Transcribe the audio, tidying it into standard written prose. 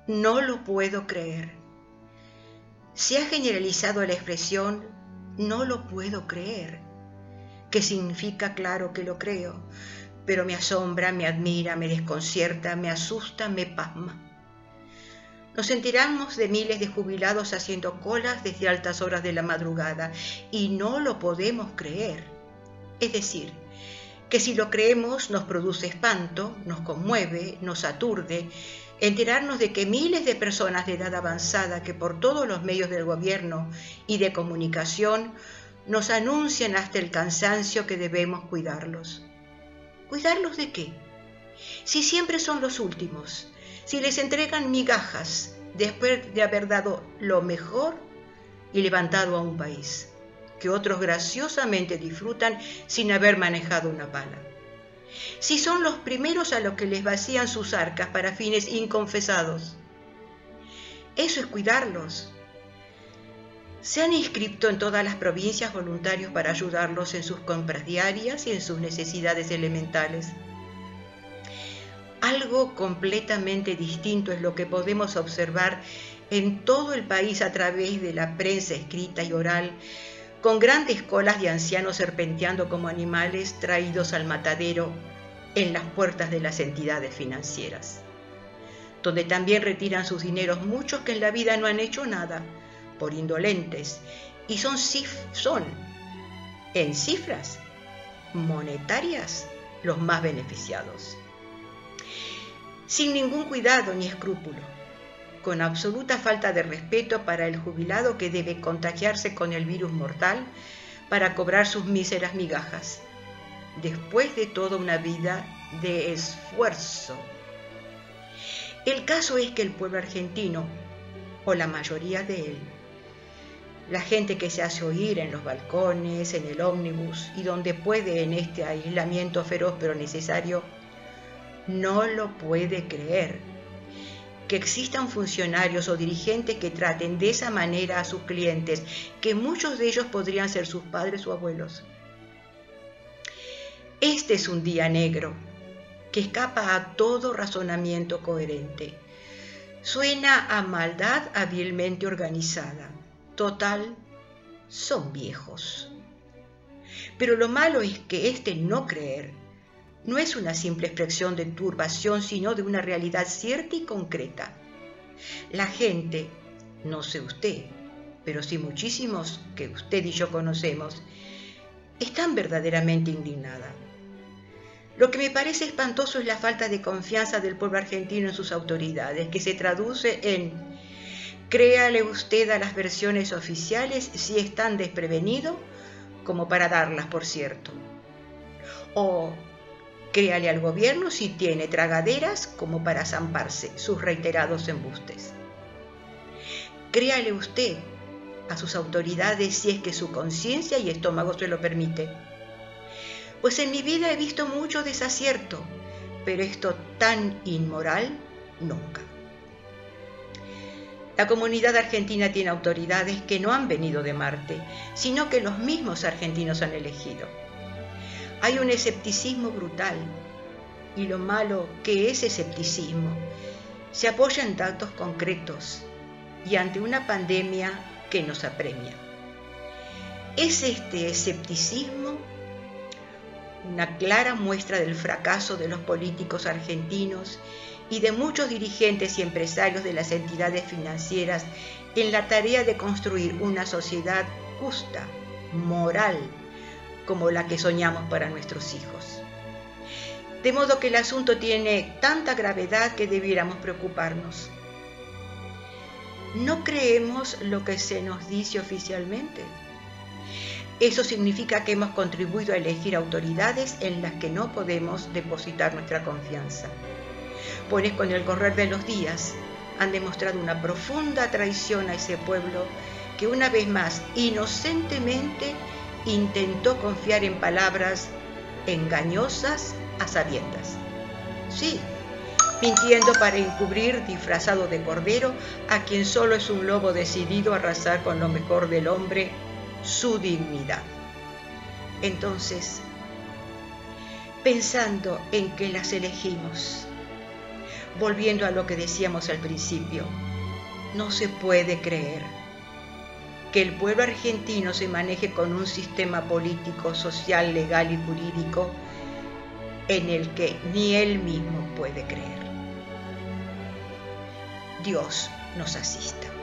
No lo puedo creer. Se ha generalizado la expresión no lo puedo creer, que significa claro que lo creo, pero me asombra, me admira, me desconcierta, me asusta, me pasma. Nos enteramos de miles de jubilados haciendo colas desde altas horas de la madrugada y no lo podemos creer. Es decir, que si lo creemos nos produce espanto, nos conmueve, nos aturde, enterarnos de que miles de personas de edad avanzada que por todos los medios del gobierno y de comunicación nos anuncian hasta el cansancio que debemos cuidarlos. ¿Cuidarlos de qué? Si siempre son los últimos, si les entregan migajas después de haber dado lo mejor y levantado a un país, que otros graciosamente disfrutan sin haber manejado una pala. Si son los primeros a los que les vacían sus arcas para fines inconfesados. Eso es cuidarlos. Se han inscrito en todas las provincias voluntarios para ayudarlos en sus compras diarias y en sus necesidades elementales. Algo completamente distinto es lo que podemos observar en todo el país a través de la prensa escrita y oral, con grandes colas de ancianos serpenteando como animales traídos al matadero en las puertas de las entidades financieras, donde también retiran sus dineros muchos que en la vida no han hecho nada, por indolentes, y son en cifras monetarias los más beneficiados. Sin ningún cuidado ni escrúpulo, con absoluta falta de respeto para el jubilado que debe contagiarse con el virus mortal para cobrar sus míseras migajas, después de toda una vida de esfuerzo. El caso es que el pueblo argentino, o la mayoría de él, la gente que se hace oír en los balcones, en el ómnibus y donde puede en este aislamiento feroz pero necesario, no lo puede creer. Que existan funcionarios o dirigentes que traten de esa manera a sus clientes, que muchos de ellos podrían ser sus padres o abuelos. Este es un día negro que escapa a todo razonamiento coherente. Suena a maldad hábilmente organizada. Total, son viejos. Pero lo malo es que este no creer no es una simple expresión de turbación, sino de una realidad cierta y concreta. La gente, no sé usted, pero sí muchísimos que usted y yo conocemos, están verdaderamente indignadas. Lo que me parece espantoso es la falta de confianza del pueblo argentino en sus autoridades, que se traduce en: créale usted a las versiones oficiales si es tan desprevenido como para darlas por cierto. O créale al gobierno si tiene tragaderas como para zamparse sus reiterados embustes. Créale usted a sus autoridades si es que su conciencia y estómago se lo permite. Pues en mi vida he visto mucho desacierto, pero esto tan inmoral, nunca. La comunidad argentina tiene autoridades que no han venido de Marte, sino que los mismos argentinos han elegido. Hay un escepticismo brutal, y lo malo que ese escepticismo se apoya en datos concretos y ante una pandemia que nos apremia. ¿Es este escepticismo una clara muestra del fracaso de los políticos argentinos y de muchos dirigentes y empresarios de las entidades financieras en la tarea de construir una sociedad justa, moral, como la que soñamos para nuestros hijos? De modo que el asunto tiene tanta gravedad que debiéramos preocuparnos. ¿No creemos lo que se nos dice oficialmente? Eso significa que hemos contribuido a elegir autoridades en las que no podemos depositar nuestra confianza. Pues con el correr de los días han demostrado una profunda traición a ese pueblo que una vez más inocentemente intentó confiar en palabras engañosas a sabiendas. Sí, mintiendo para encubrir, disfrazado de cordero, a quien solo es un lobo decidido a arrasar con lo mejor del hombre, su dignidad. Entonces, pensando en que las elegimos, volviendo a lo que decíamos al principio, no se puede creer que el pueblo argentino se maneje con un sistema político, social, legal y jurídico en el que ni él mismo puede creer. Dios nos asista.